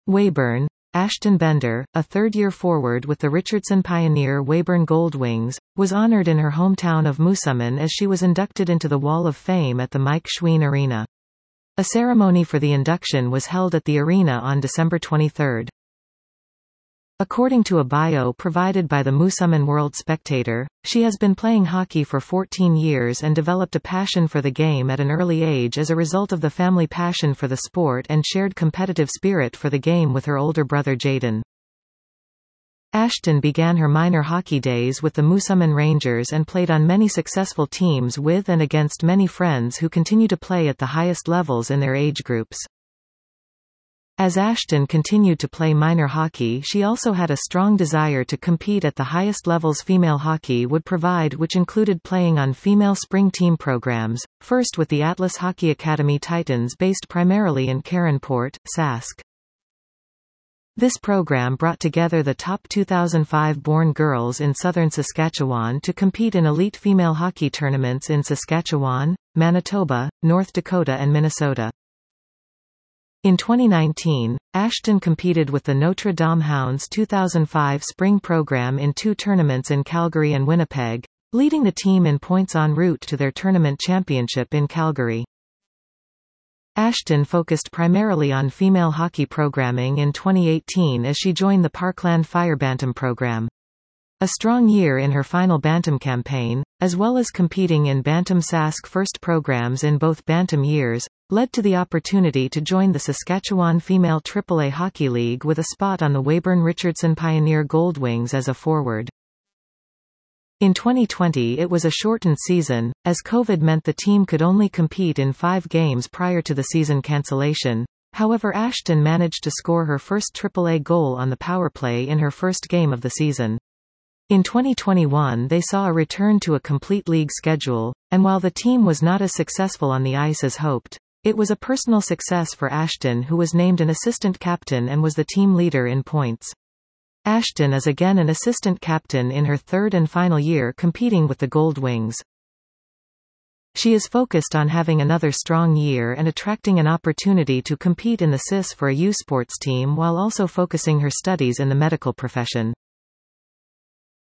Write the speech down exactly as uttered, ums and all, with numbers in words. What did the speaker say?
Weyburn. Ashton Bender, a third-year forward with the Richardson Pioneer Weyburn Goldwings, was honored in her hometown of Moosomin as she was inducted into the Wall of Fame at the Mike Schween Arena. A ceremony for the induction was held at the arena on December twenty-third. According to a bio provided by the Moosomin World Spectator, she has been playing hockey for fourteen years and developed a passion for the game at an early age as a result of the family passion for the sport and shared competitive spirit for the game with her older brother Jaden. Ashton began her minor hockey days with the Moosomin Rangers and played on many successful teams with and against many friends who continue to play at the highest levels in their age groups. As Ashton continued to play minor hockey, she also had a strong desire to compete at the highest levels female hockey would provide, which included playing on female spring team programs, first with the Atlas Hockey Academy Titans based primarily in Caronport, Sask. This program brought together the top two thousand five born girls in southern Saskatchewan to compete in elite female hockey tournaments in Saskatchewan, Manitoba, North Dakota and Minnesota. In twenty nineteen, Ashton competed with the Notre Dame Hounds two thousand five spring program in two tournaments in Calgary and Winnipeg, leading the team in points en route to their tournament championship in Calgary. Ashton focused primarily on female hockey programming in twenty eighteen as she joined the Parkland Fire Bantam program. A strong year in her final Bantam campaign, as well as competing in Bantam Sask First programs in both Bantam years, led to the opportunity to join the Saskatchewan Female triple A Hockey League with a spot on the Weyburn Richardson Pioneer Goldwings as a forward. In twenty twenty it was a shortened season, as COVID meant the team could only compete in five games prior to the season cancellation. However, Ashton managed to score her first triple A goal on the powerplay in her first game of the season. In twenty twenty-one they saw a return to a complete league schedule, and while the team was not as successful on the ice as hoped, it was a personal success for Ashton, who was named an assistant captain and was the team leader in points. Ashton is again an assistant captain in her third and final year competing with the Goldwings. She is focused on having another strong year and attracting an opportunity to compete in the C I S for a U Sports team while also focusing her studies in the medical profession.